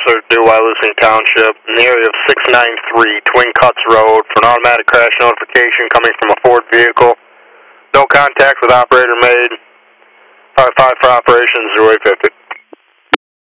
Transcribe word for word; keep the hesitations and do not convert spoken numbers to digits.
officer, due Wyalusing Township, in the area of six ninety-three Twin Cuts Road for an automatic crash notification coming from a Ford vehicle. No contact with operator made. five five for operations, zero eight fifty.